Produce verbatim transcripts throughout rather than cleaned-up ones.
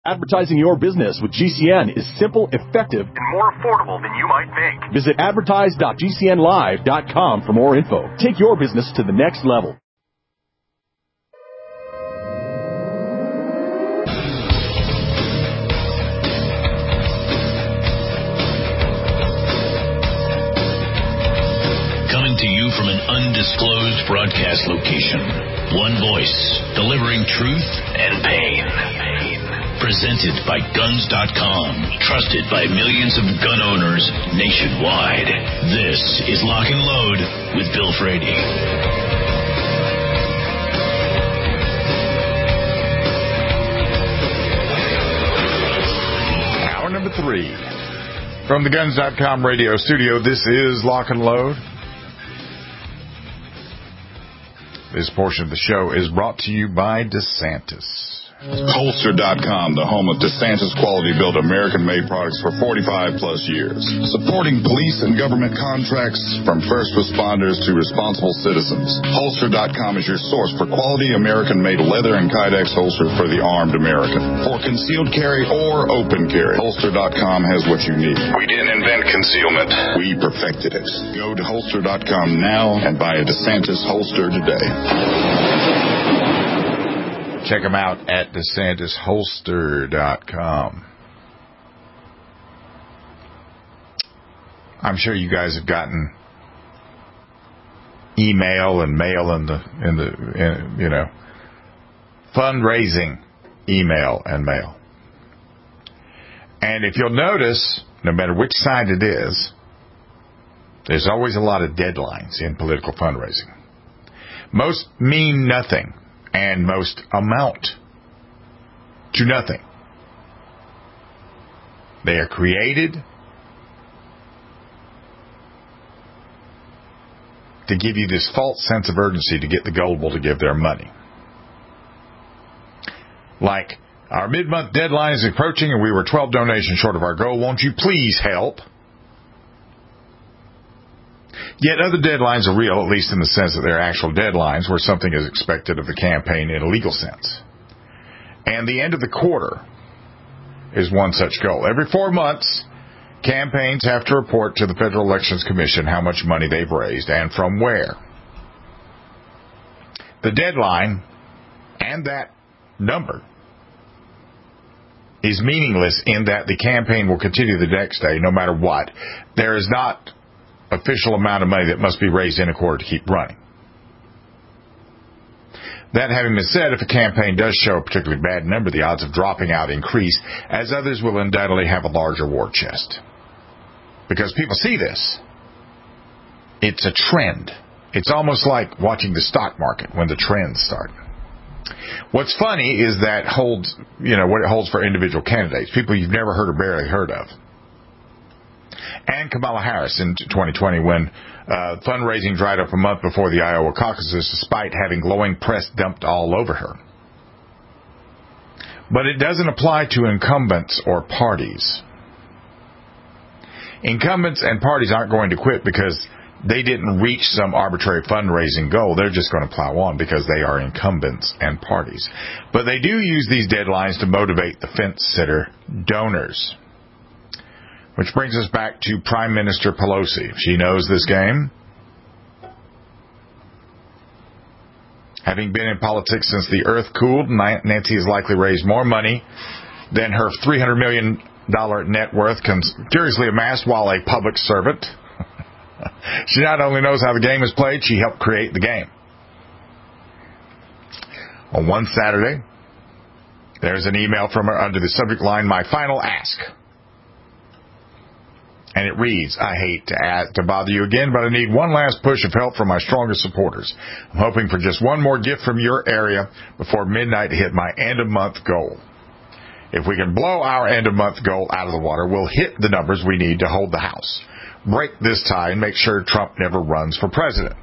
Advertising your business with G C N is simple, effective, and more affordable than you might think. Visit advertise dot g c n live dot com for more info. Take your business to the next level. Coming to you from an undisclosed broadcast location. One voice, delivering truth and pain. Presented by guns dot com, trusted by millions of gun owners nationwide. This is Lock and Load with Bill Frady. Hour number three. From the guns dot com radio studio, this is Lock and Load. This portion of the show is brought to you by DeSantis. Holster dot com, the home of DeSantis quality-built American-made products for forty-five plus years. Supporting police and government contracts from first responders to responsible citizens. Holster dot com is your source for quality American-made leather and Kydex holsters for the armed American. For concealed carry or open carry, Holster dot com has what you need. We didn't invent concealment. We perfected it. Go to Holster dot com now and buy a DeSantis holster today. Check them out at DeSantis Holster dot com. I'm sure you guys have gotten email and mail in the in the in, you know fundraising email and mail. And if you'll notice, no matter which side it is, there's always a lot of deadlines in political fundraising. Most mean nothing. And most amount to nothing. They are created to give you this false sense of urgency to get the gullible to give their money. Like, our mid-month deadline is approaching and we were twelve donations short of our goal. Won't you please help? Yet other deadlines are real, at least in the sense that they're actual deadlines where something is expected of the campaign in a legal sense. And the end of the quarter is one such goal. Every four months, campaigns have to report to the Federal Elections Commission how much money they've raised and from where. The deadline and that number is meaningless in that the campaign will continue the next day no matter what. There is not official amount of money that must be raised in a quarter to keep running. That having been said, if a campaign does show a particularly bad number, the odds of dropping out increase, as others will undoubtedly have a larger war chest. Because people see this. It's a trend. It's almost like watching the stock market when the trends start. What's funny is that holds, you know, what it holds for individual candidates, people you've never heard or barely heard of. And Kamala Harris in twenty twenty when uh, fundraising dried up a month before the Iowa caucuses despite having glowing press dumped all over her. But it doesn't apply to incumbents or parties. Incumbents and parties aren't going to quit because they didn't reach some arbitrary fundraising goal. They're just going to plow on because they are incumbents and parties. But they do use these deadlines to motivate the fence-sitter donors. Which brings us back to Prime Minister Pelosi. She knows this game. Having been in politics since the earth cooled, Nancy has likely raised more money than her three hundred million dollars net worth can curiously amassed while a public servant. She not only knows how the game is played, she helped create the game. On one Saturday, there's an email from her under the subject line, "My final ask." And it reads, "I hate to ask, to bother you again, but I need one last push of help from my strongest supporters. I'm hoping for just one more gift from your area before midnight to hit my end-of-month goal. If we can blow our end-of-month goal out of the water, we'll hit the numbers we need to hold the House. Break this tie and make sure Trump never runs for president."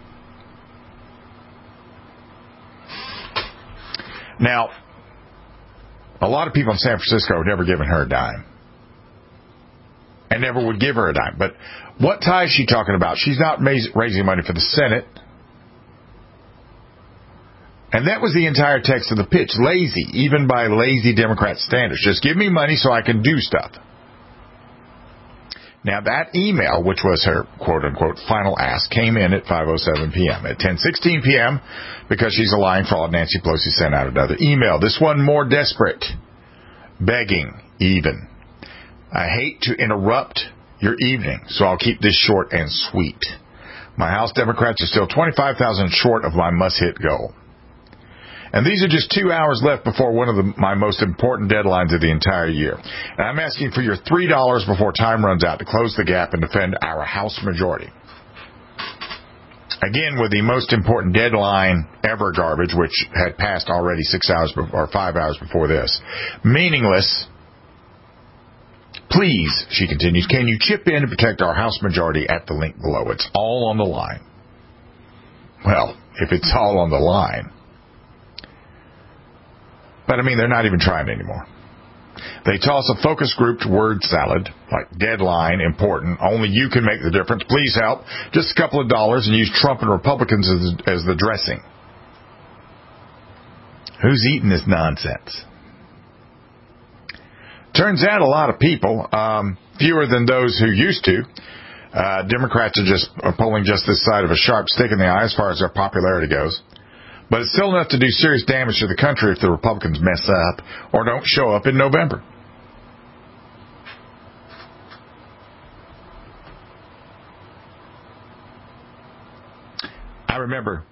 Now, a lot of people in San Francisco have never given her a dime. And never would give her a dime. But what tie is she talking about? She's not raising money for the Senate. And that was the entire text of the pitch. Lazy, even by lazy Democrat standards. Just give me money so I can do stuff. Now, that email, which was her quote-unquote final ask, came in at five oh seven p.m. At ten sixteen p.m., because she's a lying fraud, Nancy Pelosi sent out another email. This one more desperate. Begging, even. I hate to interrupt your evening, so I'll keep this short and sweet. My House Democrats are still twenty-five thousand short of my must-hit goal. And these are just two hours left before one of the, my most important deadlines of the entire year. And I'm asking for your three dollars before time runs out to close the gap and defend our House majority. Again, with the most important deadline ever garbage, which had passed already six hours before, or five hours before this. Meaningless. Please, she continues, can you chip in to protect our House majority at the link below? It's all on the line. Well, if it's all on the line. But, I mean, they're not even trying anymore. They toss a focus grouped word salad, like deadline, important, only you can make the difference, please help, just a couple of dollars, and use Trump and Republicans as, as the dressing. Who's eating this nonsense? Turns out a lot of people, um, fewer than those who used to. Uh, Democrats are just are polling just this side of a sharp stick in the eye as far as their popularity goes. But it's still enough to do serious damage to the country if the Republicans mess up or don't show up in November. I remember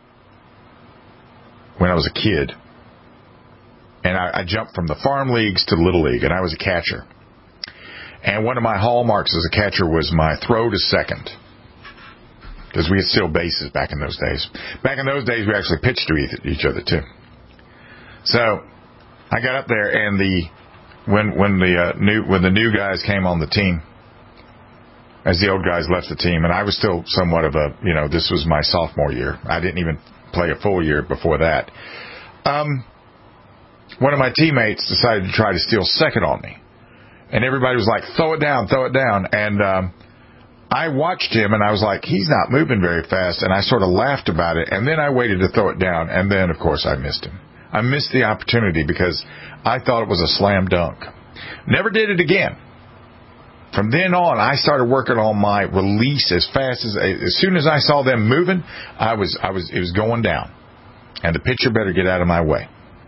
when I was a kid, and I, I jumped from the farm leagues to the Little League, and I was a catcher. And one of my hallmarks as a catcher was my throw to second. Because we had still bases back in those days. Back in those days, we actually pitched to each other, too. So, I got up there, and the when when the uh, new when the new guys came on the team, as the old guys left the team, and I was still somewhat of a, you know, this was my sophomore year. I didn't even play a full year before that. Um, one of my teammates decided to try to steal second on me. And everybody was like, throw it down, throw it down. And um, I watched him, and I was like, he's not moving very fast. And I sort of laughed about it. And then I waited to throw it down. And then, of course, I missed him. I missed the opportunity because I thought it was a slam dunk. Never did it again. From then on, I started working on my release as fast as, as soon as I saw them moving, I was, I was, it was going down. And the pitcher better get out of my way.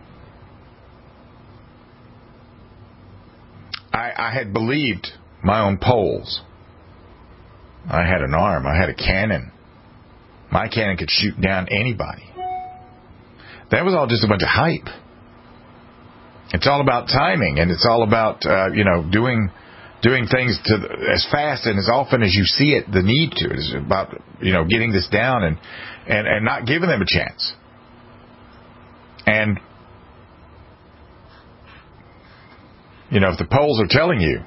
I, I had believed my own polls. I had an arm. I had a cannon. My cannon could shoot down anybody. That was all just a bunch of hype. It's all about timing, and it's all about, uh, you know, doing doing things to as fast and as often as you see it, the need to. It's about, you know, getting this down and, and, and not giving them a chance. And, you know, if the polls are telling you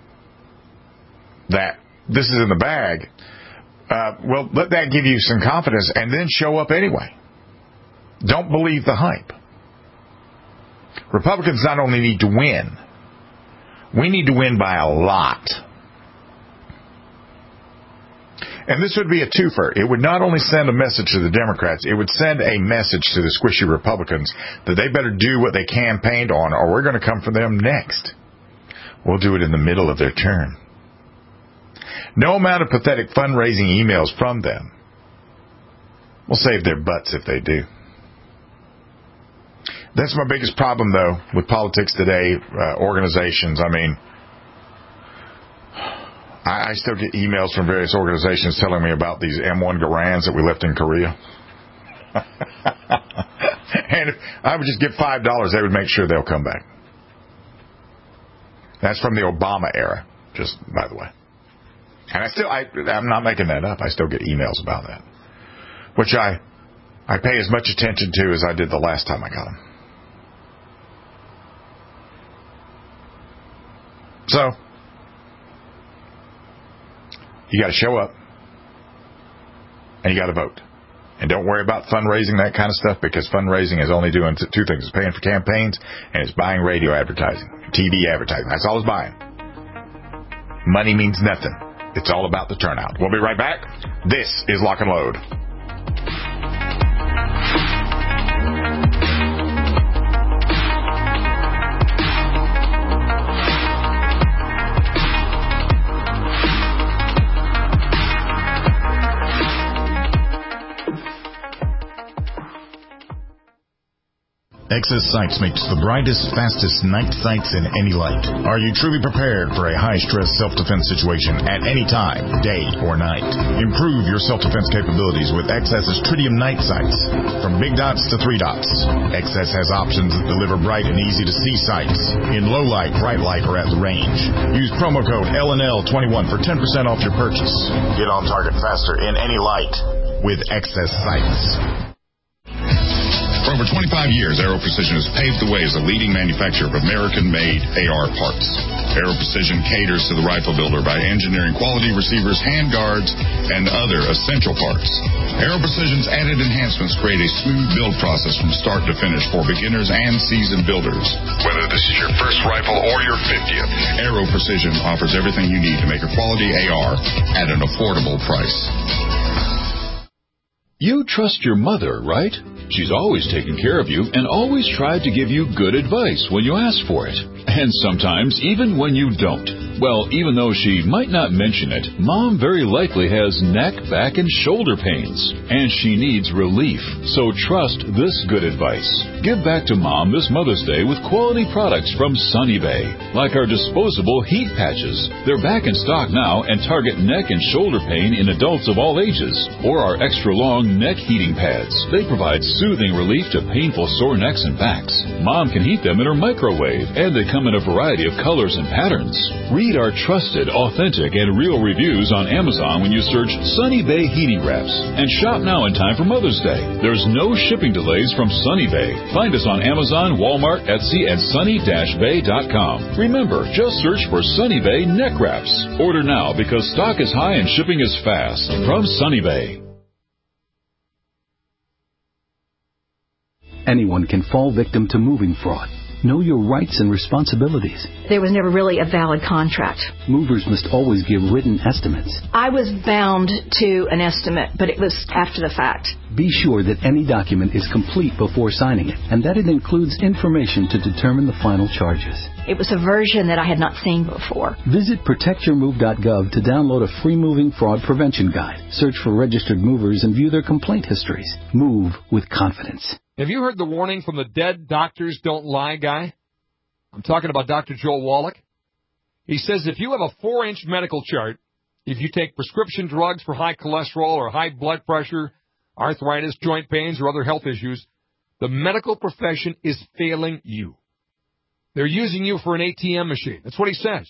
that this is in the bag, uh, well, let that give you some confidence and then show up anyway. Don't believe the hype. Republicans not only need to win, we need to win by a lot. And this would be a twofer. It would not only send a message to the Democrats, it would send a message to the squishy Republicans that they better do what they campaigned on, or we're going to come for them next. We'll do it in the middle of their term. No amount of pathetic fundraising emails from them will save their butts if they do. That's my biggest problem, though, with politics today, uh, organizations. I mean, I, I still get emails from various organizations telling me about these M one Garands that we left in Korea. And if I would just give five dollars, they would make sure they'll come back. That's from the Obama era, just by the way. And I still, I, I'm not making that up. I still get emails about that, which I, I pay as much attention to as I did the last time I got them. So, you got to show up, and you got to vote. And don't worry about fundraising, that kind of stuff, because fundraising is only doing two things. It's paying for campaigns, and it's buying radio advertising, T V advertising. That's all it's buying. Money means nothing. It's all about the turnout. We'll be right back. This is Lock and Load. Excess Sights makes the brightest, fastest night sights in any light. Are you truly prepared for a high-stress self-defense situation at any time, day or night? Improve your self-defense capabilities with Excess's Tritium night sights. From big dots to three dots, Excess has options that deliver bright and easy-to-see sights in low light, bright light, or at the range. Use promo code L N L twenty-one for ten percent off your purchase. Get on target faster in any light with Excess Sights. For over twenty-five years, Aero Precision has paved the way as a leading manufacturer of American-made A R parts. Aero Precision caters to the rifle builder by engineering quality receivers, handguards, and other essential parts. Aero Precision's added enhancements create a smooth build process from start to finish for beginners and seasoned builders. Whether this is your first rifle or your fiftieth, Aero Precision offers everything you need to make a quality A R at an affordable price. You trust your mother, right? She's always taken care of you and always tried to give you good advice when you ask for it. And sometimes even when you don't. Well, even though she might not mention it, Mom very likely has neck, back, and shoulder pains. And she needs relief. So trust this good advice. Give back to Mom this Mother's Day with quality products from Sunny Bay. Like our disposable heat patches. They're back in stock now and target neck and shoulder pain in adults of all ages. Or our extra long neck heating pads. They provide soothing relief to painful sore necks and backs. Mom can heat them in her microwave, and they come in a variety of colors and patterns. Read our trusted, authentic, and real reviews on Amazon when you search Sunny Bay Heating Wraps. And shop now in time for Mother's Day. There's no shipping delays from Sunny Bay. Find us on Amazon, Walmart, Etsy, and sunny dash bay dot com. Remember, just search for Sunny Bay Neck Wraps. Order now because stock is high and shipping is fast. From Sunny Bay. Anyone can fall victim to moving fraud. Know your rights and responsibilities. There was never really a valid contract. Movers must always give written estimates. I was bound to an estimate, but it was after the fact. Be sure that any document is complete before signing it, and that it includes information to determine the final charges. It was a version that I had not seen before. Visit protect your move dot gov to download a free moving fraud prevention guide. Search for registered movers and view their complaint histories. Move with confidence. Have you heard the warning from the dead doctors don't lie guy? I'm talking about Doctor Joel Wallach. He says if you have a four-inch medical chart, if you take prescription drugs for high cholesterol or high blood pressure, arthritis, joint pains, or other health issues, the medical profession is failing you. They're using you for an A T M machine. That's what he says.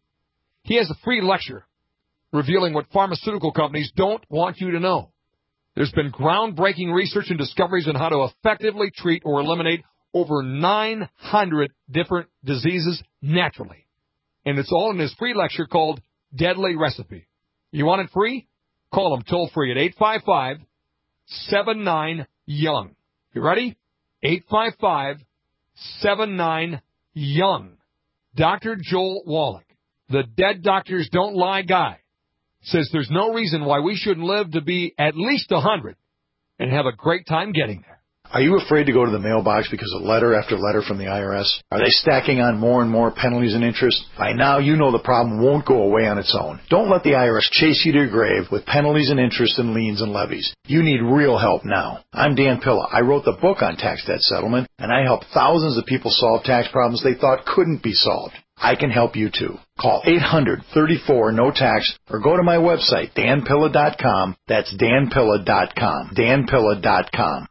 He has a free lecture revealing what pharmaceutical companies don't want you to know. There's been groundbreaking research and discoveries on how to effectively treat or eliminate over nine hundred different diseases naturally. And it's all in his free lecture called Deadly Recipe. You want it free? Call him toll free at eight five five, seven nine, young. You ready? eight five five, seven nine, young. Doctor Joel Wallach, the dead doctors don't lie guy, says there's no reason why we shouldn't live to be at least one hundred and have a great time getting there. Are you afraid to go to the mailbox because of letter after letter from the I R S? Are they stacking on more and more penalties and interest? By now, you know the problem won't go away on its own. Don't let the I R S chase you to your grave with penalties and interest and liens and levies. You need real help now. I'm Dan Pilla. I wrote the book on tax debt settlement, and I helped thousands of people solve tax problems they thought couldn't be solved. I can help you too. Call eight hundred, thirty-four, no tax or go to my website, dan pilla dot com. That's dan pilla dot com. dan pilla dot com.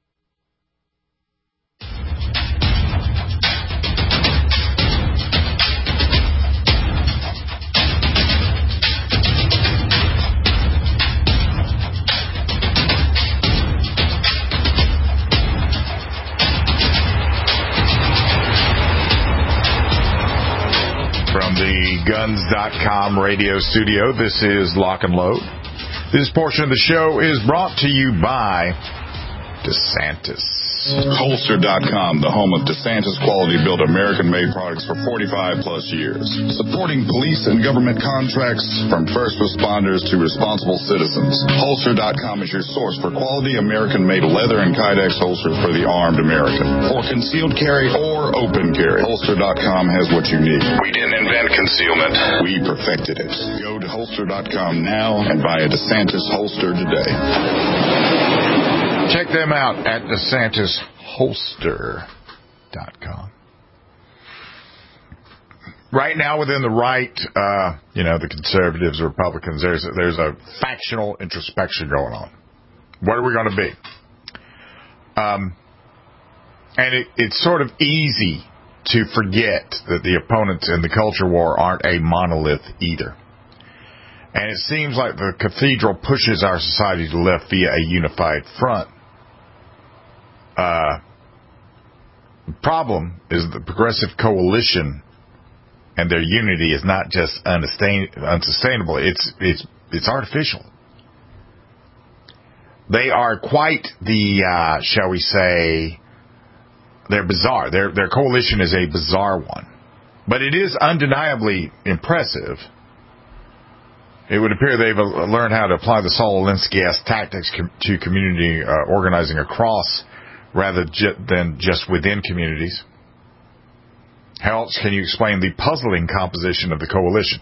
From the guns dot com radio studio, this is Lock and Load. This portion of the show is brought to you by DeSantis. Holster dot com, the home of DeSantis quality-built American-made products for forty-five plus years. Supporting police and government contracts from first responders to responsible citizens. Holster dot com is your source for quality American-made leather and Kydex holsters for the armed American. For concealed carry or open carry, Holster dot com has what you need. We didn't invent concealment. We perfected it. Go to Holster dot com now and buy a DeSantis holster today. Check them out at DeSantis Holster dot com. Right now, within the right, uh, you know, the conservatives, Republicans, there's there's a factional introspection going on. What are we going to be? Um, and it, it's sort of easy to forget that the opponents in the culture war aren't a monolith either. And it seems like the cathedral pushes our society to the left via a unified front. Uh, the problem is the progressive coalition and their unity is not just unsustainable, it's it's it's artificial. They are quite the, uh, shall we say, they're bizarre. Their their coalition is a bizarre one. But it is undeniably impressive. It would appear they've learned how to apply the Saul Alinsky-esque tactics com- to community uh, organizing across rather ju- than just within communities. How else can you explain the puzzling composition of the coalition?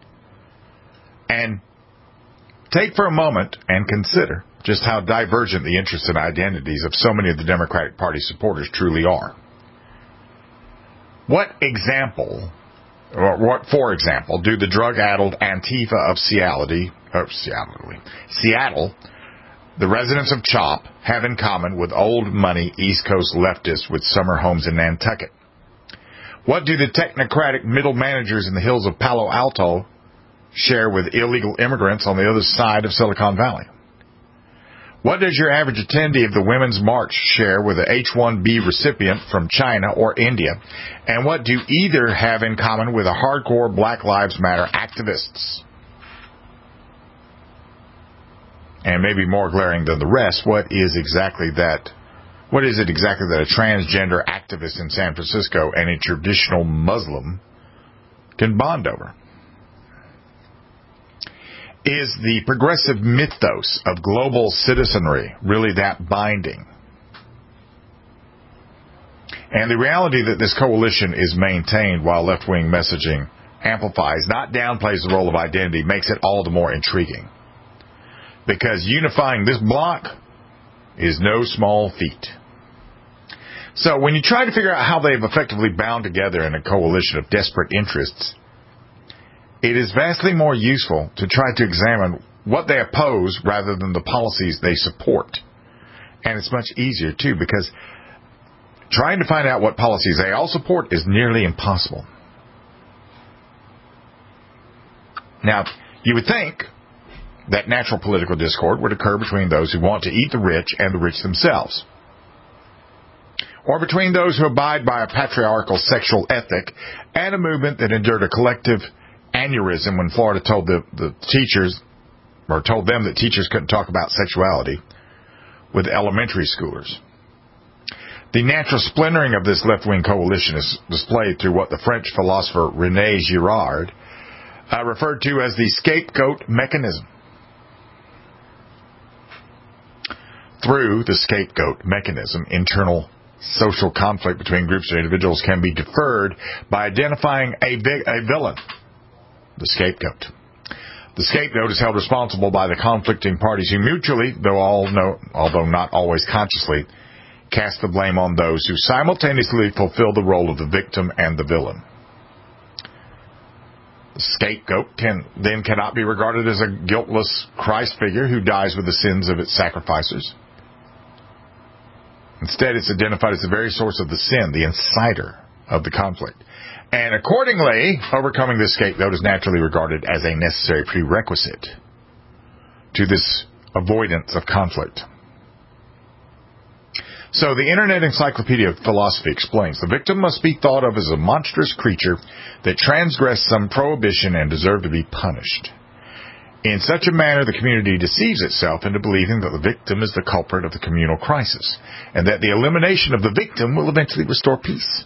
And take for a moment and consider just how divergent the interests and identities of so many of the Democratic Party supporters truly are. What example, or what, for example, do the drug-addled Antifa of Seattle, or Seattle, Seattle, the residents of CHOP, have in common with old money East Coast leftists with summer homes in Nantucket? What do the technocratic middle managers in the hills of Palo Alto share with illegal immigrants on the other side of Silicon Valley? What does your average attendee of the Women's March share with an H one B recipient from China or India? And what do either have in common with a hardcore Black Lives Matter activists? And maybe more glaring than the rest, what is exactly that? What is it exactly that a transgender activist in San Francisco and a traditional Muslim can bond over? Is the progressive mythos of global citizenry really that binding? And the reality that this coalition is maintained while left-wing messaging amplifies, not downplays the role of identity, makes it all the more intriguing. Because unifying this bloc is no small feat. So when you try to figure out how they've effectively bound together in a coalition of desperate interests, it is vastly more useful to try to examine what they oppose rather than the policies they support. And it's much easier, too, because trying to find out what policies they all support is nearly impossible. Now, you would think that natural political discord would occur between those who want to eat the rich and the rich themselves, or between those who abide by a patriarchal sexual ethic and a movement that endured a collective aneurysm when Florida told the, the teachers, or told them that teachers couldn't talk about sexuality with elementary schoolers. The natural splintering of this left-wing coalition is displayed through what the French philosopher René Girard uh, referred to as the scapegoat mechanism. Through the scapegoat mechanism, internal social conflict between groups or individuals can be deferred by identifying a, a villain, the scapegoat. The scapegoat is held responsible by the conflicting parties who mutually, though all know, although not always consciously, cast the blame on those who simultaneously fulfill the role of the victim and the villain. The scapegoat can, then cannot be regarded as a guiltless Christ figure who dies with the sins of its sacrificers. Instead, it's identified as the very source of the sin, the inciter of the conflict. And accordingly, overcoming this scapegoat is naturally regarded as a necessary prerequisite to this avoidance of conflict. So the Internet Encyclopedia of Philosophy explains, the victim must be thought of as a monstrous creature that transgressed some prohibition and deserved to be punished. In such a manner, the community deceives itself into believing that the victim is the culprit of the communal crisis, and that the elimination of the victim will eventually restore peace.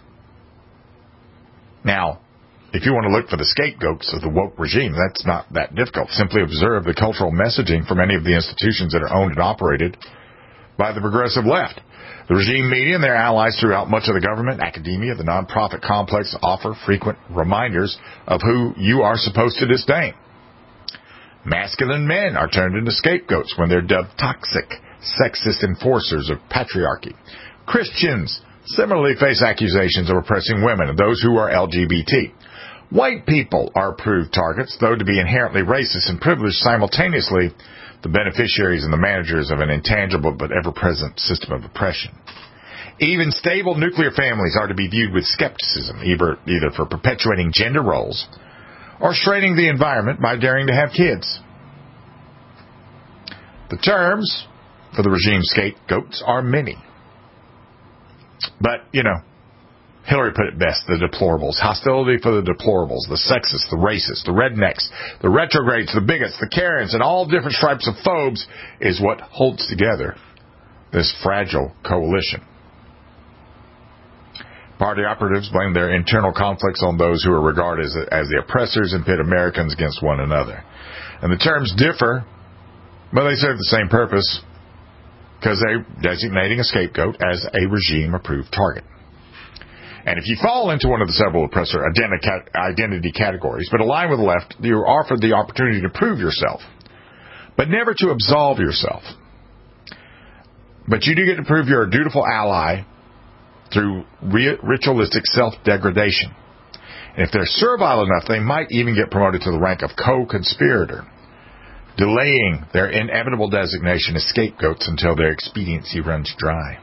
Now, if you want to look for the scapegoats of the woke regime, that's not that difficult. Simply observe the cultural messaging from any of the institutions that are owned and operated by the progressive left. The regime media and their allies throughout much of the government, academia, the nonprofit complex offer frequent reminders of who you are supposed to disdain. Masculine men are turned into scapegoats when they're dubbed toxic, sexist enforcers of patriarchy. Christians similarly face accusations of oppressing women and those who are L G B T. White people are approved targets, though to be inherently racist and privileged, simultaneously the beneficiaries and the managers of an intangible but ever-present system of oppression. Even stable nuclear families are to be viewed with skepticism, either, either for perpetuating gender roles or straining the environment by daring to have kids. The terms for the regime scapegoats are many. But, you know, Hillary put it best, the deplorables. Hostility for the deplorables, the sexists, the racists, the rednecks, the retrogrades, the bigots, the Karens, and all different stripes of phobes is what holds together this fragile coalition. Party operatives blame their internal conflicts on those who are regarded as, as the oppressors and pit Americans against one another. And the terms differ, but they serve the same purpose because they're designating a scapegoat as a regime-approved target. And if you fall into one of the several oppressor identity categories, but align with the left, you're offered the opportunity to prove yourself, but never to absolve yourself. But you do get to prove you're a dutiful ally through ritualistic self-degradation. And if they're servile enough, they might even get promoted to the rank of co-conspirator, delaying their inevitable designation as scapegoats until their expediency runs dry.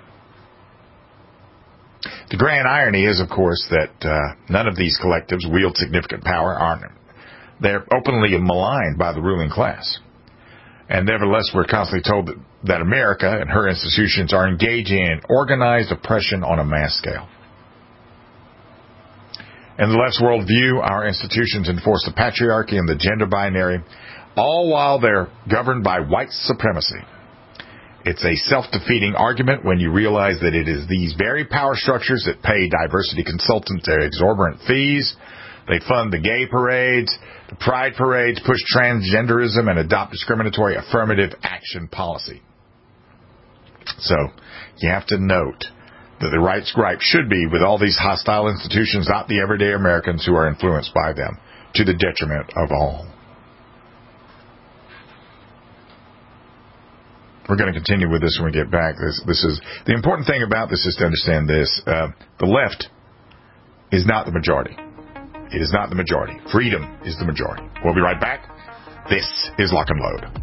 The grand irony is, of course, that uh, none of these collectives wield significant power. Aren't they're openly maligned by the ruling class. And nevertheless, we're constantly told that, that America and her institutions are engaging in organized oppression on a mass scale. In the left's worldview, our institutions enforce the patriarchy and the gender binary, all while they're governed by white supremacy. It's a self-defeating argument when you realize that it is these very power structures that pay diversity consultants their exorbitant fees. They fund the gay parades, the pride parades, push transgenderism, and adopt discriminatory affirmative action policy. So, you have to note that the right's gripe should be with all these hostile institutions, not the everyday Americans who are influenced by them, to the detriment of all. We're going to continue with this when we get back. This, this is the important thing about this is to understand this. Uh, the left is not the majority. It is not the majority. Freedom is the majority. We'll be right back. This is Lock and Load.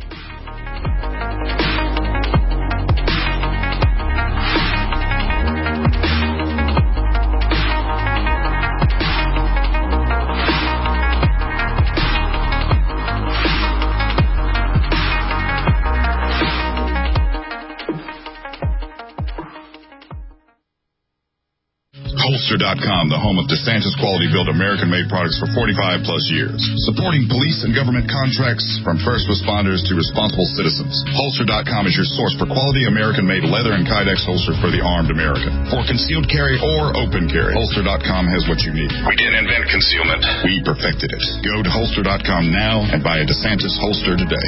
Holster dot com, the home of DeSantis quality-built American-made products for forty-five plus years. Supporting police and government contracts from first responders to responsible citizens. Holster dot com is your source for quality American-made leather and Kydex holster for the armed American. For concealed carry or open carry, Holster dot com has what you need. We didn't invent concealment. We perfected it. Go to Holster dot com now and buy a DeSantis holster today.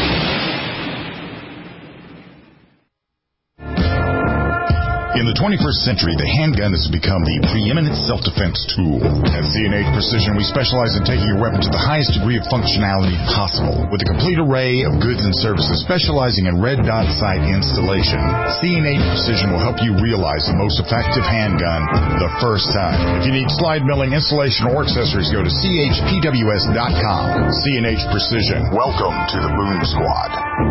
In the twenty-first century, the handgun has become the preeminent self-defense tool. At C and H Precision, we specialize in taking your weapon to the highest degree of functionality possible. With a complete array of goods and services specializing in red dot sight installation, C and H Precision will help you realize the most effective handgun the first time. If you need slide milling, installation, or accessories, go to C H P W S dot com. C and H Precision. Welcome to the Boom Squad.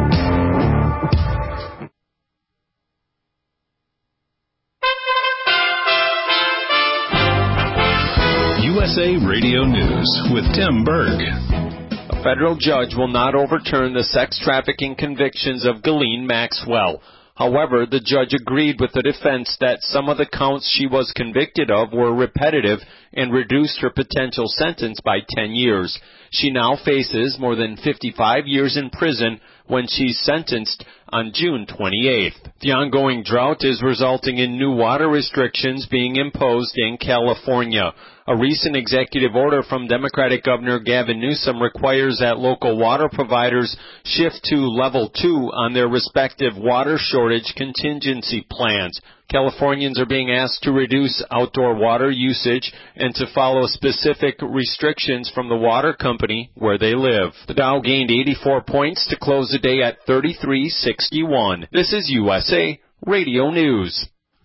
U S A Radio News with Tim Berg. A federal judge will not overturn the sex trafficking convictions of Ghislaine Maxwell. However, the judge agreed with the defense that some of the counts she was convicted of were repetitive and reduced her potential sentence by ten years. She now faces more than fifty-five years in prison when she's sentenced on June twenty-eighth. The ongoing drought is resulting in new water restrictions being imposed in California. A recent executive order from Democratic Governor Gavin Newsom requires that local water providers shift to level two on their respective water shortage contingency plans. Californians are being asked to reduce outdoor water usage and to follow specific restrictions from the water company where they live. The Dow gained eighty-four points to close the day at thirty-three sixty-one. This is U S A Radio News.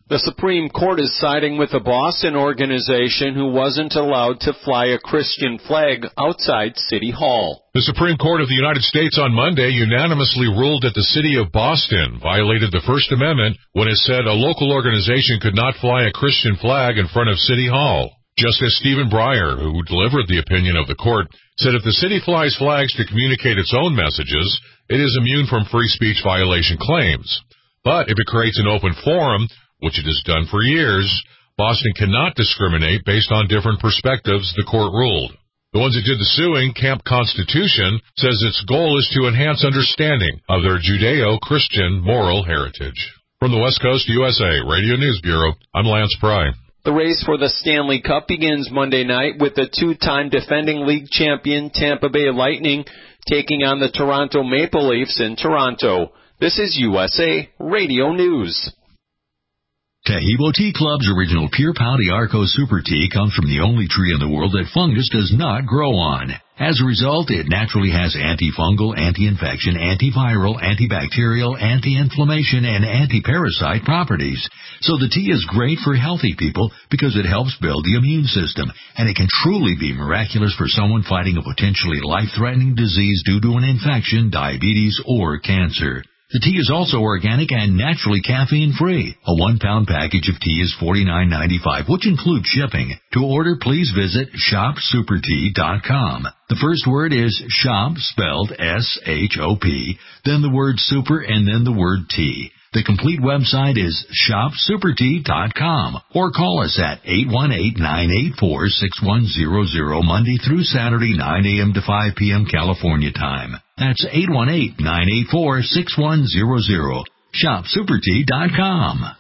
The Supreme Court is siding with a Boston organization who wasn't allowed to fly a Christian flag outside City Hall. The Supreme Court of the United States on Monday unanimously ruled that the city of Boston violated the First Amendment when it said a local organization could not fly a Christian flag in front of City Hall. Justice Stephen Breyer, who delivered the opinion of the court, said if the city flies flags to communicate its own messages, it is immune from free speech violation claims. But if it creates an open forum, which it has done for years, Boston cannot discriminate based on different perspectives, the court ruled. The ones that did the suing, Camp Constitution, says its goal is to enhance understanding of their Judeo-Christian moral heritage. From the West Coast U S A Radio News Bureau, I'm Lance Pry. The race for the Stanley Cup begins Monday night with the two-time defending league champion Tampa Bay Lightning taking on the Toronto Maple Leafs in Toronto. This is U S A Radio News. Tahibo Tea Club's original Pure Pau d'Arco Super Tea comes from the only tree in the world that fungus does not grow on. As a result, it naturally has antifungal, anti-infection, antiviral, antibacterial, anti-inflammation, and anti-parasite properties. So the tea is great for healthy people because it helps build the immune system, and it can truly be miraculous for someone fighting a potentially life-threatening disease due to an infection, diabetes, or cancer. The tea is also organic and naturally caffeine-free. A one-pound package of tea is forty-nine ninety-five, which includes shipping. To order, please visit shop super tea dot com. The first word is shop, spelled S H O P, then the word super, and then the word tea. The complete website is shop super tea dot com, or call us at eight one eight, nine eight four, six one zero zero Monday through Saturday, nine a.m. to five p.m. California time. That's eight one eight, nine eight four, six one zero zero. shop super tea dot com.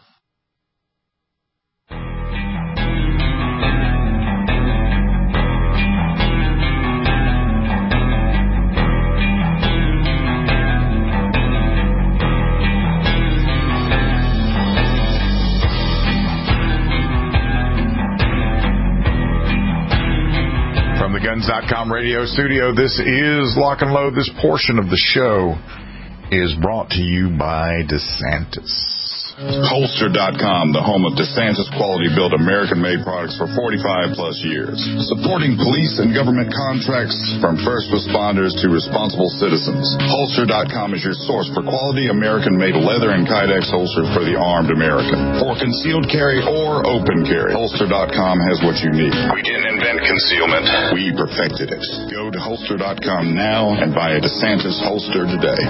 Guns dot com radio studio. This is Lock and Load. This portion of the show is brought to you by DeSantis. Holster dot com, the home of DeSantis quality-built American-made products for forty-five plus years. Supporting police and government contracts from first responders to responsible citizens. Holster dot com is your source for quality American-made leather and Kydex holsters for the armed American. For concealed carry or open carry, Holster dot com has what you need. We didn't invent concealment. We perfected it. Go to Holster dot com now and buy a DeSantis holster today.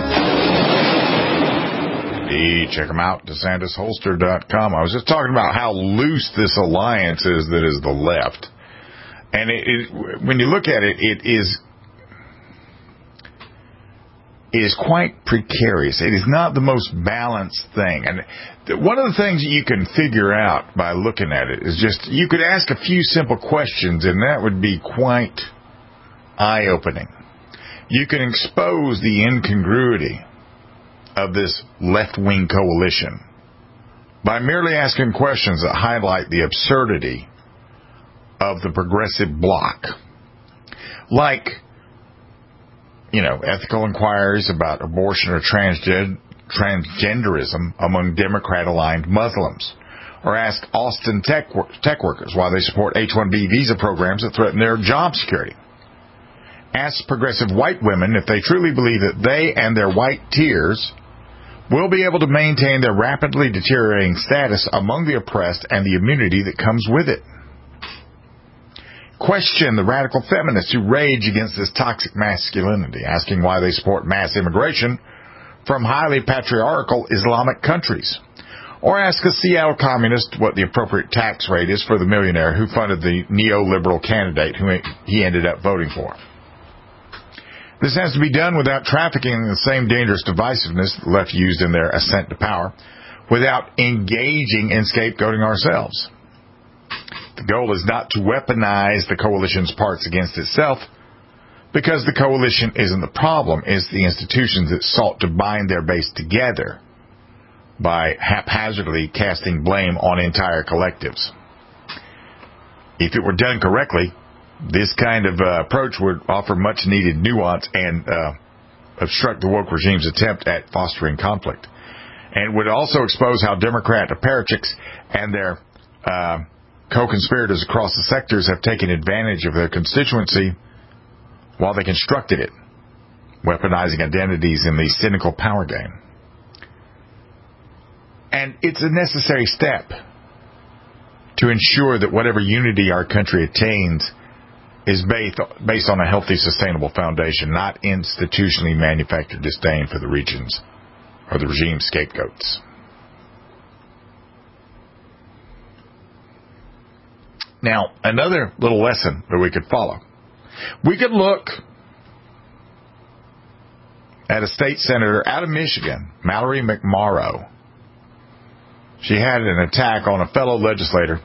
Check them out, DeSantis Holster dot com. I was just talking about how loose this alliance is that is the left. And it, it, when you look at it, it is, it is quite precarious. It is not the most balanced thing. And one of the things you can figure out by looking at it is just, you could ask a few simple questions, and that would be quite eye-opening. You can expose the incongruity of this left-wing coalition by merely asking questions that highlight the absurdity of the progressive bloc. Like, you know, ethical inquiries about abortion or transgen- transgenderism among Democrat-aligned Muslims. Or ask Austin tech, tech workers why they support H one B visa programs that threaten their job security. Ask progressive white women if they truly believe that they and their white tiers will be able to maintain their rapidly deteriorating status among the oppressed and the immunity that comes with it. Question the radical feminists who rage against this toxic masculinity, asking why they support mass immigration from highly patriarchal Islamic countries. Or ask a Seattle communist what the appropriate tax rate is for the millionaire who funded the neoliberal candidate who he ended up voting for. This has to be done without trafficking in the same dangerous divisiveness the left used in their ascent to power, without engaging in scapegoating ourselves. The goal is not to weaponize the coalition's parts against itself, because the coalition isn't the problem, it's the institutions that sought to bind their base together by haphazardly casting blame on entire collectives. If it were done correctly, this kind of uh, approach would offer much-needed nuance and uh, obstruct the woke regime's attempt at fostering conflict. And would also expose how Democrat apparatchiks and their uh, co-conspirators across the sectors have taken advantage of their constituency while they constructed it, weaponizing identities in the cynical power game. And it's a necessary step to ensure that whatever unity our country attains is based, based on a healthy, sustainable foundation, not institutionally manufactured disdain for the regions or the regime scapegoats. Now, another little lesson that we could follow. We could look at a state senator out of Michigan, Mallory McMorrow. She had an attack on a fellow legislator.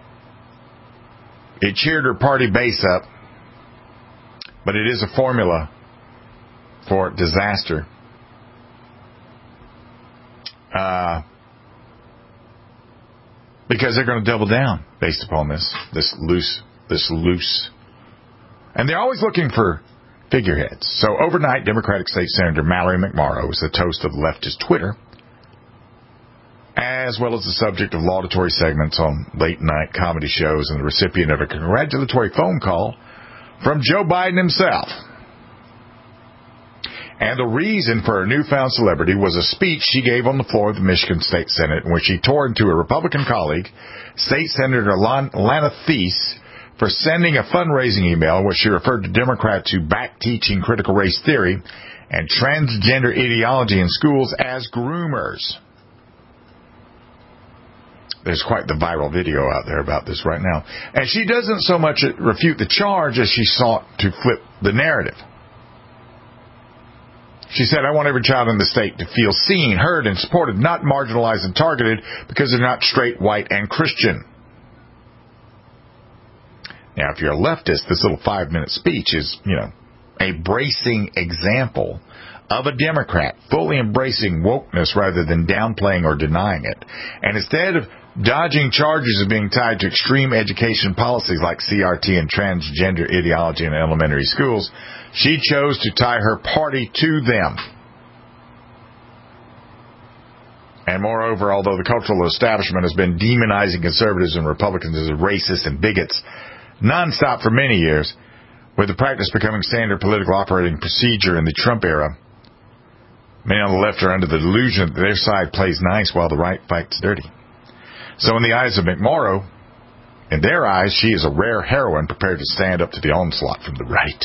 It cheered her party base up, but it is a formula for disaster. Uh, because they're going to double down based upon this, this loose, this loose. And they're always looking for figureheads. So overnight, Democratic State Senator Mallory McMorrow was the toast of leftist Twitter, as well as the subject of laudatory segments on late-night comedy shows and the recipient of a congratulatory phone call from Joe Biden himself. And the reason for her newfound celebrity was a speech she gave on the floor of the Michigan State Senate in which she tore into a Republican colleague, State Senator Lana Thies, for sending a fundraising email in which she referred to Democrats who back teaching critical race theory and transgender ideology in schools as groomers. There's quite the viral video out there about this right now. And she doesn't so much refute the charge as she sought to flip the narrative. She said, I want every child in the state to feel seen, heard, and supported, not marginalized and targeted because they're not straight, white, and Christian. Now, if you're a leftist, this little five-minute speech is, you know, a bracing example of a Democrat fully embracing wokeness rather than downplaying or denying it. And instead of dodging charges of being tied to extreme education policies like C R T and transgender ideology in elementary schools, she chose to tie her party to them. And moreover, although the cultural establishment has been demonizing conservatives and Republicans as racist and bigots nonstop for many years, with the practice becoming standard political operating procedure in the Trump era, many on the left are under the delusion that their side plays nice while the right fights dirty. So in the eyes of McMorrow, in their eyes, she is a rare heroine prepared to stand up to the onslaught from the right.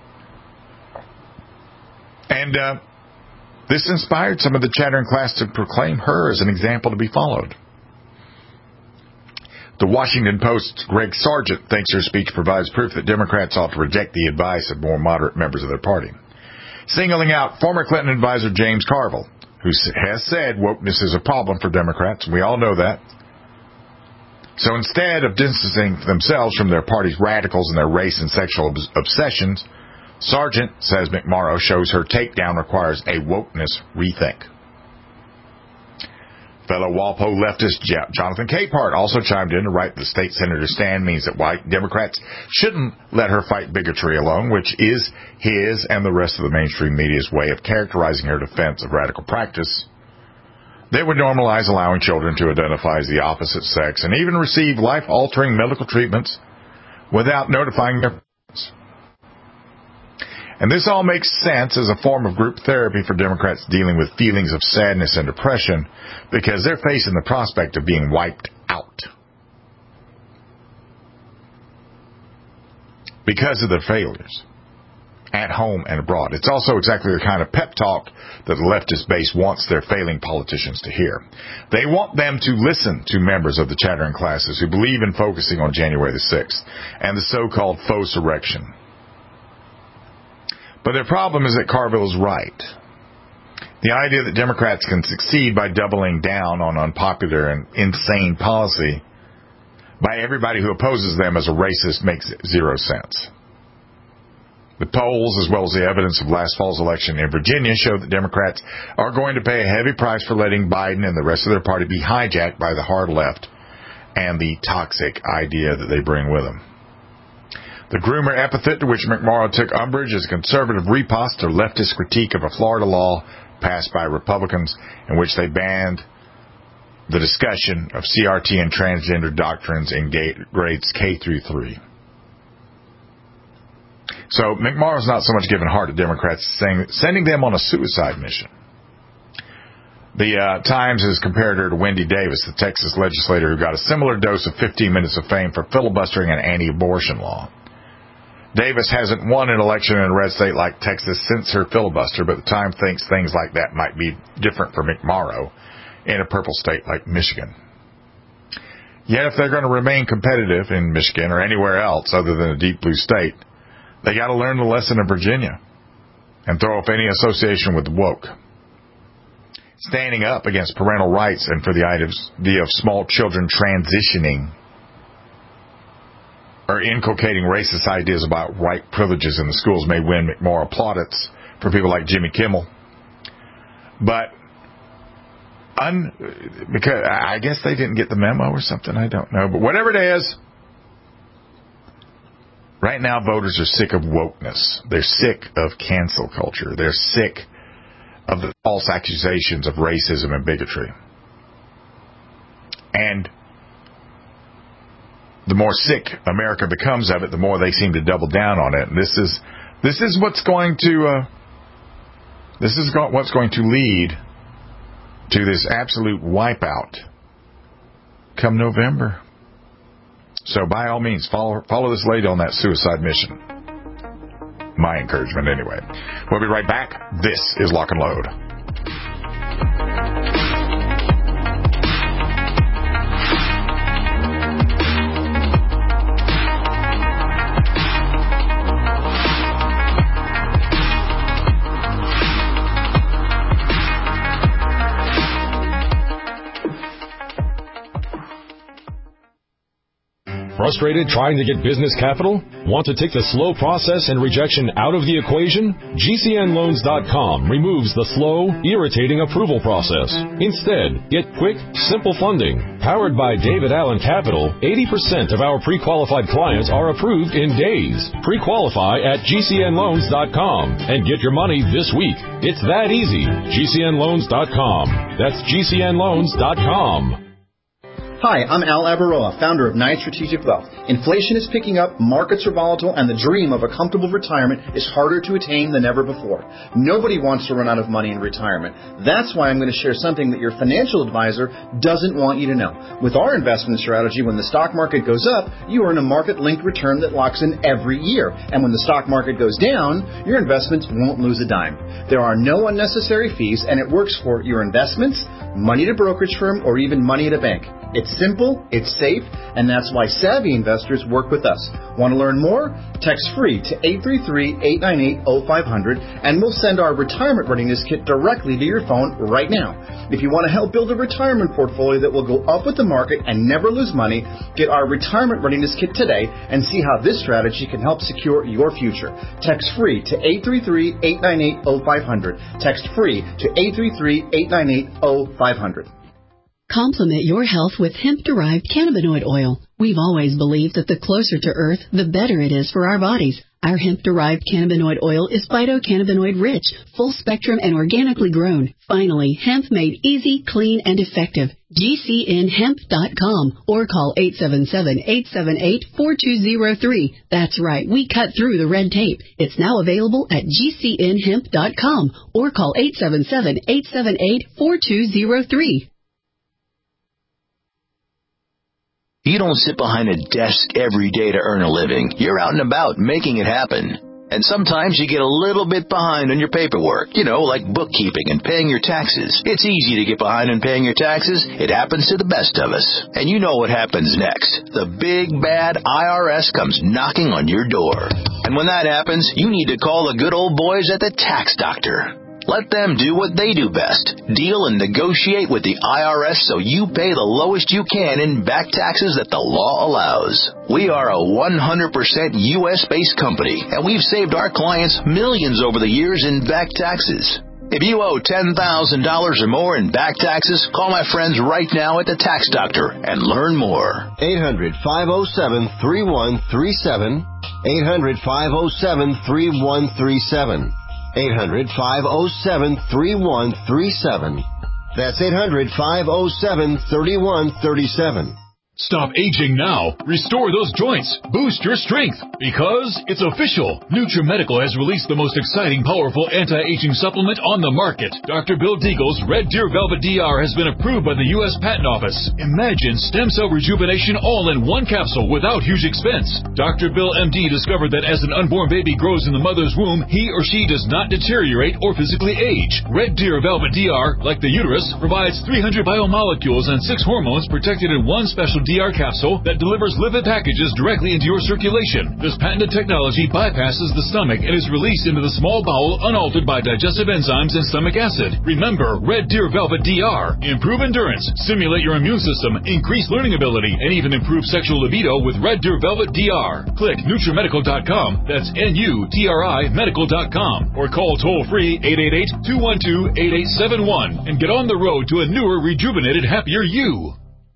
And uh, this inspired some of the chattering class to proclaim her as an example to be followed. The Washington Post's Greg Sargent thinks her speech provides proof that Democrats ought to reject the advice of more moderate members of their party, singling out former Clinton advisor James Carville, who has said wokeness is a problem for Democrats, and we all know that. So instead of distancing themselves from their party's radicals and their race and sexual obs- obsessions, Sargent says McMorrow shows her takedown requires a wokeness rethink. Fellow Walpole leftist Jonathan Capehart also chimed in to write the state senator's stand means that white Democrats shouldn't let her fight bigotry alone, which is his and the rest of the mainstream media's way of characterizing her defense of radical practice. They would normalize allowing children to identify as the opposite sex and even receive life-altering medical treatments without notifying their parents. And this all makes sense as a form of group therapy for Democrats dealing with feelings of sadness and depression because they're facing the prospect of being wiped out because of their failures at home and abroad. It's also exactly the kind of pep talk that the leftist base wants their failing politicians to hear. They want them to listen to members of the chattering classes who believe in focusing on January the sixth and the so-called faux surrection. But their problem is that Carville is right. The idea that Democrats can succeed by doubling down on unpopular and insane policy by everybody who opposes them as a racist makes zero sense. The polls, as well as the evidence of last fall's election in Virginia, show that Democrats are going to pay a heavy price for letting Biden and the rest of their party be hijacked by the hard left and the toxic idea that they bring with them. The groomer epithet to which McMorrow took umbrage is a conservative riposte or leftist critique of a Florida law passed by Republicans in which they banned the discussion of C R T and transgender doctrines in grades K through three. So McMorrow's not so much giving heart to Democrats, saying, sending them on a suicide mission. The uh, Times has compared her to Wendy Davis, the Texas legislator who got a similar dose of fifteen minutes of fame for filibustering an anti-abortion law. Davis hasn't won an election in a red state like Texas since her filibuster, but the Times thinks things like that might be different for McMorrow in a purple state like Michigan. Yet if they're going to remain competitive in Michigan or anywhere else other than a deep blue state, they got to learn the lesson of Virginia and throw off any association with the woke. Standing up against parental rights and for the idea of small children transitioning or inculcating racist ideas about white privileges in the schools may win McMorrow plaudits for people like Jimmy Kimmel. But un, because I guess they didn't get the memo or something, I don't know. But whatever it is, right now voters are sick of wokeness. They're sick of cancel culture. They're sick of the false accusations of racism and bigotry. And the more sick America becomes of it, the more they seem to double down on it. And this is this is what's going to uh, this is go- what's going to lead to this absolute wipeout come November. So by all means, follow follow this lady on that suicide mission. My encouragement, anyway. We'll be right back. This is Lock and Load. Frustrated trying to get business capital? Want to take the slow process and rejection out of the equation? G C N Loans dot com removes the slow, irritating approval process. Instead, get quick, simple funding. Powered by David Allen Capital, eighty percent of our pre-qualified clients are approved in days. Pre-qualify at G C N Loans dot com and get your money this week. It's that easy. G C N Loans dot com. That's G C N Loans dot com. Hi, I'm Al Abaroa, founder of Knight Strategic Wealth. Inflation is picking up, markets are volatile, and the dream of a comfortable retirement is harder to attain than ever before. Nobody wants to run out of money in retirement. That's why I'm going to share something that your financial advisor doesn't want you to know. With our investment strategy, when the stock market goes up, you earn a market-linked return that locks in every year. And when the stock market goes down, your investments won't lose a dime. There are no unnecessary fees, and it works for your investments, money at a brokerage firm, or even money at a bank. It's simple, it's safe, and that's why savvy investors work with us. Want to learn more? Text FREE to eight three three, eight nine eight, zero five zero zero, and we'll send our retirement readiness kit directly to your phone right now. If you want to help build a retirement portfolio that will go up with the market and never lose money, get our retirement readiness kit today and see how this strategy can help secure your future. Text FREE to eight three three, eight nine eight, zero five zero zero. Text FREE to eight three three, eight nine eight, zero five zero zero. Complement your health with hemp-derived cannabinoid oil. We've always believed that the closer to Earth, the better it is for our bodies. Our hemp-derived cannabinoid oil is phytocannabinoid-rich, full-spectrum, and organically grown. Finally, hemp made easy, clean, and effective. G C N hemp dot com or call eight seven seven, eight seven eight, four two zero three. That's right, we cut through the red tape. It's now available at G C N hemp dot com or call eight seven seven, eight seven eight, four two zero three. You don't sit behind a desk every day to earn a living. You're out and about making it happen. And sometimes you get a little bit behind on your paperwork, you know, like bookkeeping and paying your taxes. It's easy to get behind on paying your taxes. It happens to the best of us. And you know what happens next. The big, bad I R S comes knocking on your door. And when that happens, you need to call the good old boys at the Tax Doctor. Let them do what they do best. Deal and negotiate with the I R S so you pay the lowest you can in back taxes that the law allows. We are a one hundred percent U S-based company, and we've saved our clients millions over the years in back taxes. If you owe ten thousand dollars or more in back taxes, call my friends right now at the Tax Doctor and learn more. eight hundred, five oh seven, three one three seven. eight hundred, five oh seven, three one three seven. eight hundred, five oh seven, three one three seven. That's eight hundred, five oh seven, three one three seven. Stop aging now. Restore those joints. Boost your strength. Because it's official. NutriMedical has released the most exciting, powerful anti-aging supplement on the market. Doctor Bill Deagle's Red Deer Velvet D R has been approved by the U S Patent Office. Imagine stem cell rejuvenation all in one capsule without huge expense. Doctor Bill M D discovered that as an unborn baby grows in the mother's womb, he or she does not deteriorate or physically age. Red Deer Velvet D R, like the uterus, provides three hundred biomolecules and six hormones protected in one special D R capsule that delivers lipid packages directly into your circulation. This patented technology bypasses the stomach and is released into the small bowel unaltered by digestive enzymes and stomach acid. Remember, Red Deer Velvet D R. Improve endurance, stimulate your immune system, increase learning ability, and even improve sexual libido with Red Deer Velvet D R. Click NutriMedical dot com. That's N U T R I medical dot com. Or call toll-free eight eight eight, two one two, eight eight seven one and get on the road to a newer, rejuvenated, happier you.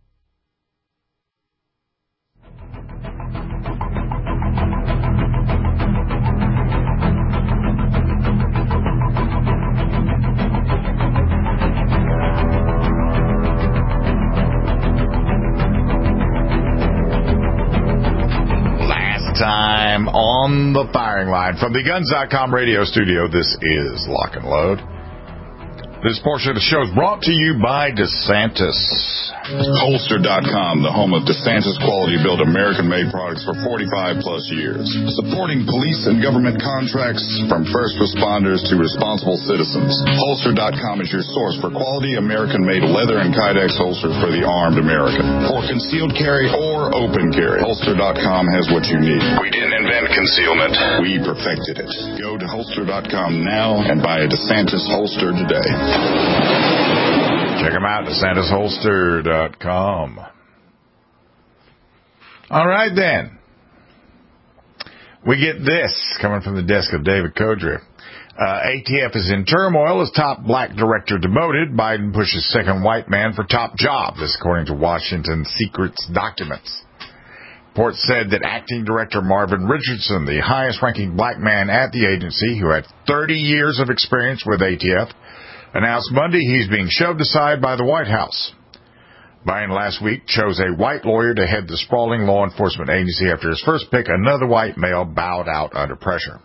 Time on the firing line from the guns dot com radio studio. This is Lock and Load. This portion of the show is brought to you by DeSantis. Holster dot com, the home of DeSantis quality-built American-made products for forty-five plus years. Supporting police and government contracts from first responders to responsible citizens. Holster dot com is your source for quality American-made leather and Kydex holsters for the armed American. For concealed carry or open carry, Holster dot com has what you need. We didn't invent concealment. We perfected it. Go to Holster dot com now and buy a DeSantis holster today. Check them out, DeSantis Holster dot com. All right, then. We get this coming from the desk of David Kodria. Uh, A T F is in turmoil as top black director demoted. Biden pushes second white man for top job. This according to Washington Secrets documents. Reports said that acting director Marvin Richardson, the highest-ranking black man at the agency, who had thirty years of experience with A T F, announced Monday he's being shoved aside by the White House. Biden last week chose a white lawyer to head the sprawling law enforcement agency after his first pick, another white male, bowed out under pressure.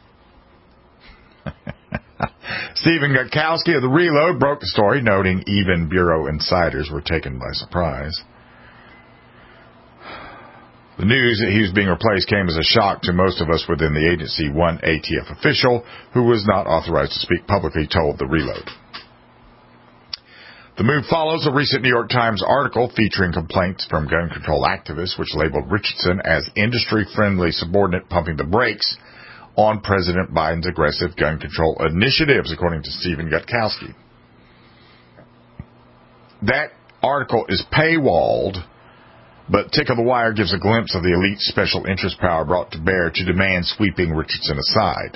Stephen Gutowski of The Reload broke the story, noting even Bureau insiders were taken by surprise. The news that he was being replaced came as a shock to most of us within the agency, one A T F official who was not authorized to speak publicly told The Reload. The move follows a recent New York Times article featuring complaints from gun control activists which labeled Richardson as industry-friendly subordinate pumping the brakes on President Biden's aggressive gun control initiatives, according to Stephen Gutowski. That article is paywalled, but Tick of the Wire gives a glimpse of the elite special interest power brought to bear to demand sweeping Richardson aside.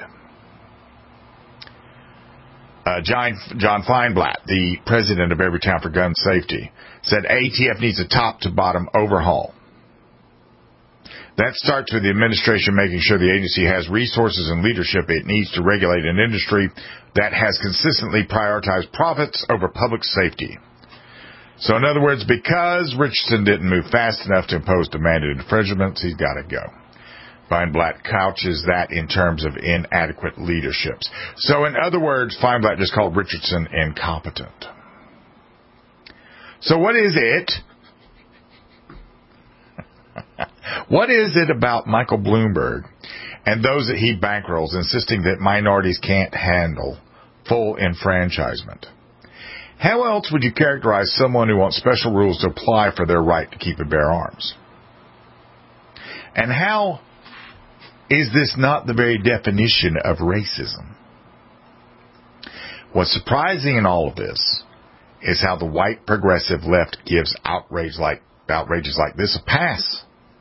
Uh, John, John Feinblatt, the president of Everytown for Gun Safety, said A T F needs a top-to-bottom overhaul. That starts with the administration making sure the agency has resources and leadership it needs to regulate an industry that has consistently prioritized profits over public safety. So in other words, because Richardson didn't move fast enough to impose demanded infringements, he's got to go. Feinblatt couches that in terms of inadequate leaderships. So in other words, Feinblatt just called Richardson incompetent. So what is it? What is it about Michael Bloomberg and those that he bankrolls insisting that minorities can't handle full enfranchisement? How else would you characterize someone who wants special rules to apply for their right to keep and bear arms? And how is this not the very definition of racism? What's surprising in all of this is how the white progressive left gives outrage like, outrages like this a pass.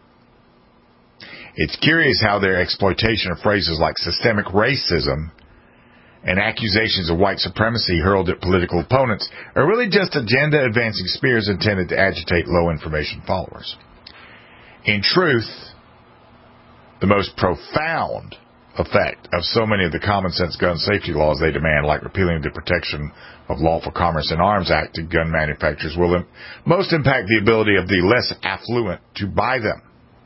It's curious how their exploitation of phrases like systemic racism and accusations of white supremacy hurled at political opponents are really just agenda-advancing spears intended to agitate low-information followers. In truth, the most profound effect of so many of the common sense gun safety laws they demand, like repealing the Protection of Lawful Commerce in Arms Act to gun manufacturers, will im- most impact the ability of the less affluent to buy them.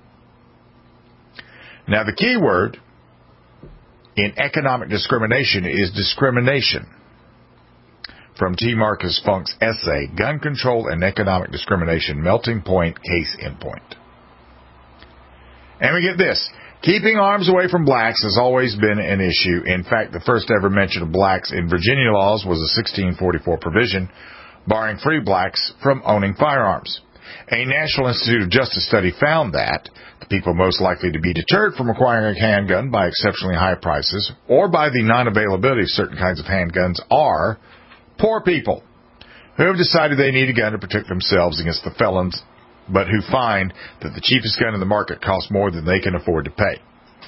Now, the key word in economic discrimination is discrimination. From T. Marcus Funk's essay, Gun Control and Economic Discrimination, Melting Point, Case in Point. And we get this. Keeping arms away from blacks has always been an issue. In fact, the first ever mention of blacks in Virginia laws was a sixteen forty-four provision barring free blacks from owning firearms. A National Institute of Justice study found that the people most likely to be deterred from acquiring a handgun by exceptionally high prices or by the non-availability of certain kinds of handguns are poor people who have decided they need a gun to protect themselves against the felons, but who find that the cheapest gun in the market costs more than they can afford to pay.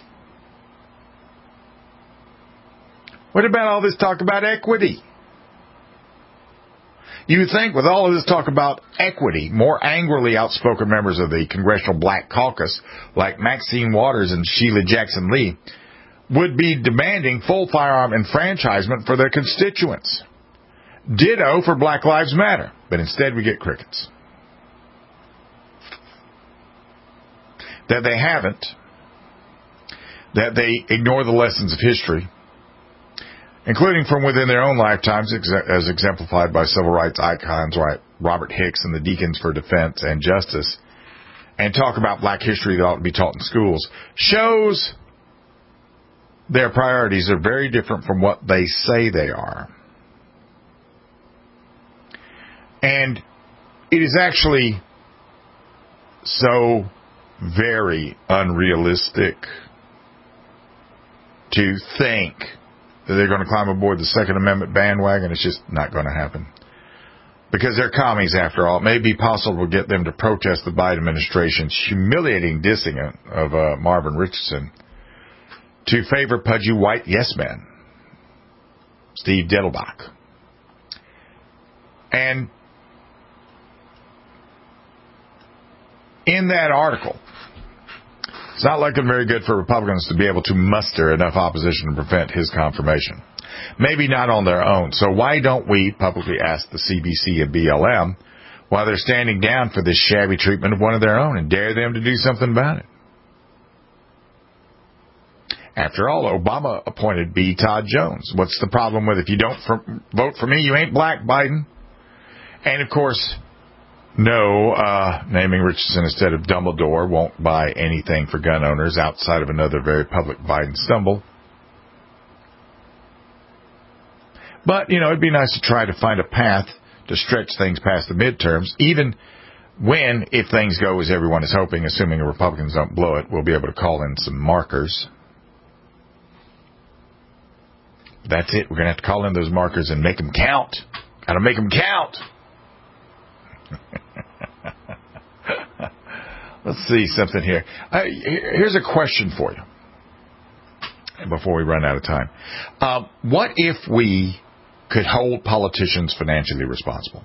What about all this talk about equity? You would think with all of this talk about equity, more angrily outspoken members of the Congressional Black Caucus, like Maxine Waters and Sheila Jackson Lee, would be demanding full firearm enfranchisement for their constituents. Ditto for Black Lives Matter, but instead we get crickets. That they haven't, that they ignore the lessons of history, including from within their own lifetimes, as exemplified by civil rights icons like Robert Hicks and the Deacons for Defense and Justice, and talk about black history that ought to be taught in schools, shows their priorities are very different from what they say they are. And it is actually so very unrealistic to think that they're going to climb aboard the Second Amendment bandwagon. It's just not going to happen. Because they're commies, after all. It may be possible to get them to protest the Biden administration's humiliating dissing of uh, Marvin Richardson to favor pudgy white yes men, Steve Dettelbach. And in that article, it's not looking very good for Republicans to be able to muster enough opposition to prevent his confirmation. Maybe not on their own. So why don't we publicly ask the C B C and B L M why they're standing down for this shabby treatment of one of their own and dare them to do something about it? After all, Obama appointed B. Todd Jones. What's the problem with if you don't for, vote for me, you ain't black, Biden? And, of course, no, uh, naming Richardson instead of Dumbledore won't buy anything for gun owners outside of another very public Biden stumble. But, you know, it'd be nice to try to find a path to stretch things past the midterms, even when, if things go as everyone is hoping, assuming the Republicans don't blow it, we'll be able to call in some markers. That's it. We're going to have to call in those markers and make them count. Got to make them count. Let's see something here. Uh, here's a question for you before we run out of time. Uh, what if we could hold politicians financially responsible?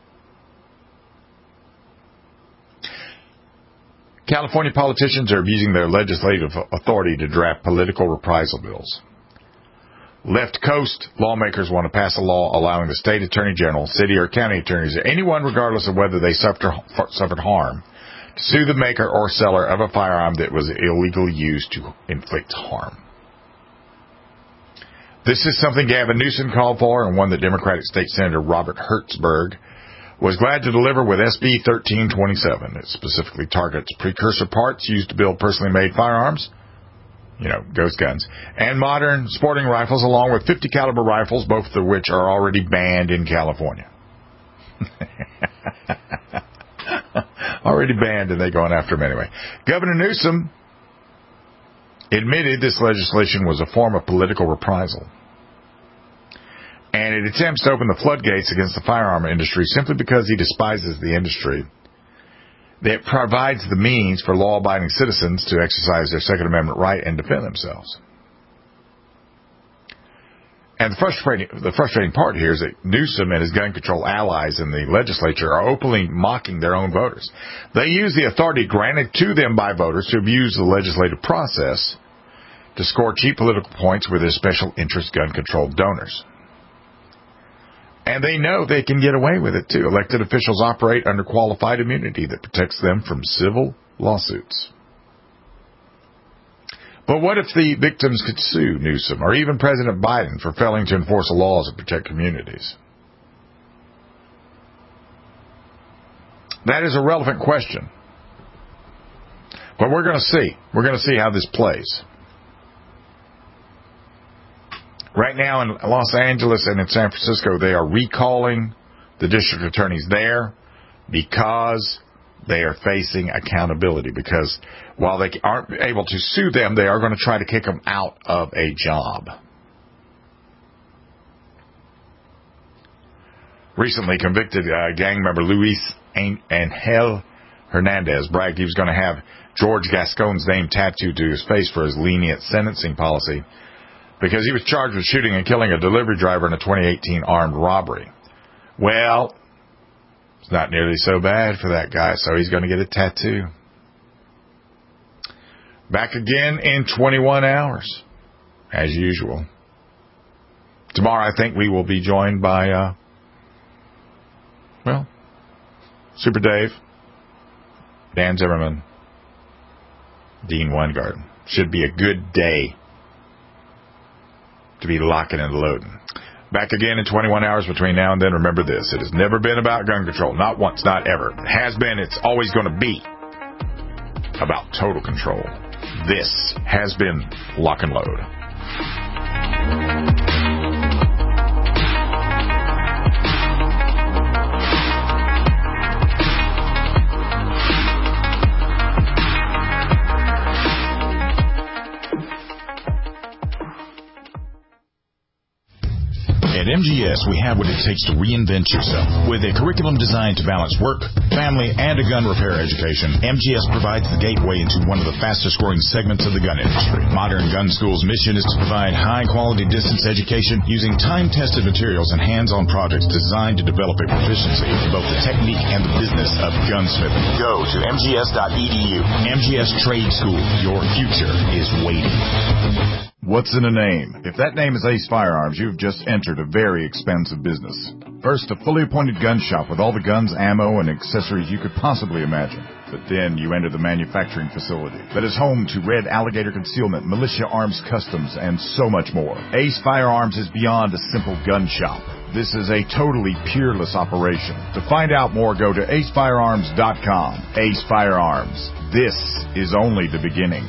California politicians are abusing their legislative authority to draft political reprisal bills. Left Coast lawmakers want to pass a law allowing the state attorney general, city or county attorneys, or anyone regardless of whether they suffered, suffered harm, to sue the maker or seller of a firearm that was illegally used to inflict harm. This is something Gavin Newsom called for, and one that Democratic State Senator Robert Hertzberg was glad to deliver with S B thirteen twenty-seven. It specifically targets precursor parts used to build personally made firearms, you know, ghost guns, and modern sporting rifles, along with fifty caliber rifles, both of which are already banned in California. Already banned, and they're going after them anyway. Governor Newsom admitted this legislation was a form of political reprisal, and it attempts to open the floodgates against the firearm industry simply because he despises the industry that provides the means for law-abiding citizens to exercise their Second Amendment right and defend themselves. And the frustrating, the frustrating part here is that Newsom and his gun control allies in the legislature are openly mocking their own voters. They use the authority granted to them by voters to abuse the legislative process to score cheap political points with their special interest gun control donors. And they know they can get away with it, too. Elected officials operate under qualified immunity that protects them from civil lawsuits. But what if the victims could sue Newsom or even President Biden for failing to enforce the laws and protect communities? That is a relevant question. But we're going to see. We're going to see how this plays. Right now in Los Angeles and in San Francisco, they are recalling the district attorneys there because they are facing accountability. Because while they aren't able to sue them, they are going to try to kick them out of a job. Recently convicted uh, gang member Luis Angel Hernandez bragged he was going to have George Gascon's name tattooed to his face for his lenient sentencing policy, because he was charged with shooting and killing a delivery driver in a twenty eighteen armed robbery. Well, it's not nearly so bad for that guy, so he's going to get a tattoo. Back again in twenty-one hours, as usual. Tomorrow, I think we will be joined by, uh, well, Super Dave, Dan Zimmerman, Dean Weingarten. Should be a good day to be locking and loading. Back again in twenty-one hours between now and then. Remember this, it has never been about gun control. Not once, not ever. It has been, it's always going to be about total control. This has been Lock and Load. At M G S, we have what it takes to reinvent yourself. With a curriculum designed to balance work, family, and a gun repair education, M G S provides the gateway into one of the fastest-growing segments of the gun industry. Modern Gun School's mission is to provide high-quality distance education using time-tested materials and hands-on projects designed to develop a proficiency in both the technique and the business of gunsmithing. Go to M G S dot E D U. M G S Trade School. Your future is waiting. What's in a name? If that name is Ace Firearms, you've just entered a very expensive business. First, a fully appointed gun shop with all the guns, ammo, and accessories you could possibly imagine. But then you enter the manufacturing facility that is home to Red Alligator Concealment, Militia Arms Customs, and so much more. Ace Firearms is beyond a simple gun shop. This is a totally peerless operation. To find out more, go to ace firearms dot com. Ace Firearms. This is only the beginning.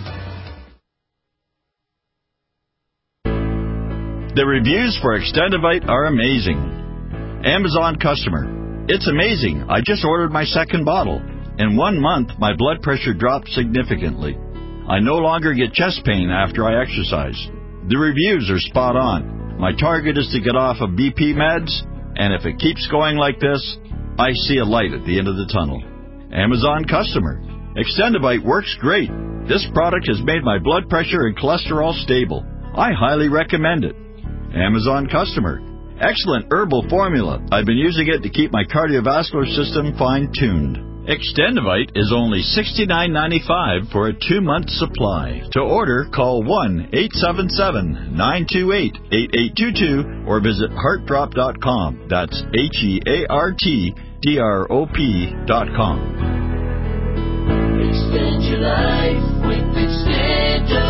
The reviews for Extendivite are amazing. Amazon customer. It's amazing. I just ordered my second bottle. In one month, my blood pressure dropped significantly. I no longer get chest pain after I exercise. The reviews are spot on. My target is to get off of B P meds, and if it keeps going like this, I see a light at the end of the tunnel. Amazon customer. Extendivite works great. This product has made my blood pressure and cholesterol stable. I highly recommend it. Amazon customer. Excellent herbal formula. I've been using it to keep my cardiovascular system fine-tuned. Extendivite is only sixty-nine ninety-five for a two-month supply. To order, call one eight seven seven, nine two eight, eight eight two two or visit heart drop dot com. That's H E A R T D R O P dot com. Extend your life with Extendivite.